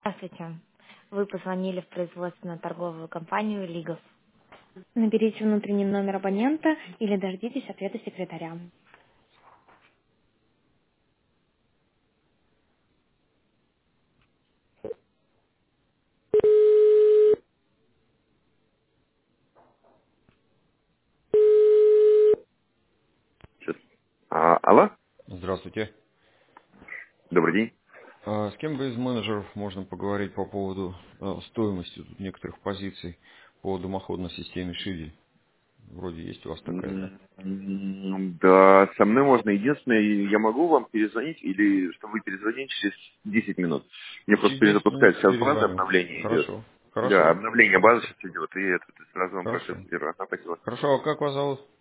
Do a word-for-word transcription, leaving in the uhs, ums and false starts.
Здравствуйте. Вы позвонили в производственно-торговую компанию «Лигов». Наберите внутренний номер абонента или дождитесь ответа секретаря. Сейчас. А, алло, Здравствуйте. добрый день. А с кем бы из менеджеров можно поговорить по поводу э, стоимости тут некоторых позиций по дымоходной системе Шиди? Вроде есть у вас такая, да? М, Да, со мной можно. Единственное, я могу вам перезвонить или чтобы вы перезвонили через десять минут. Мне просто Через десять минут перезапускать. Сейчас база перезвоню. обновления идет. Хорошо. Да, Хорошо. обновление базы Хорошо. сейчас идет, и это, сразу вам Хорошо. процесс беру. Ага, спасибо. Хорошо. А как вас зовут?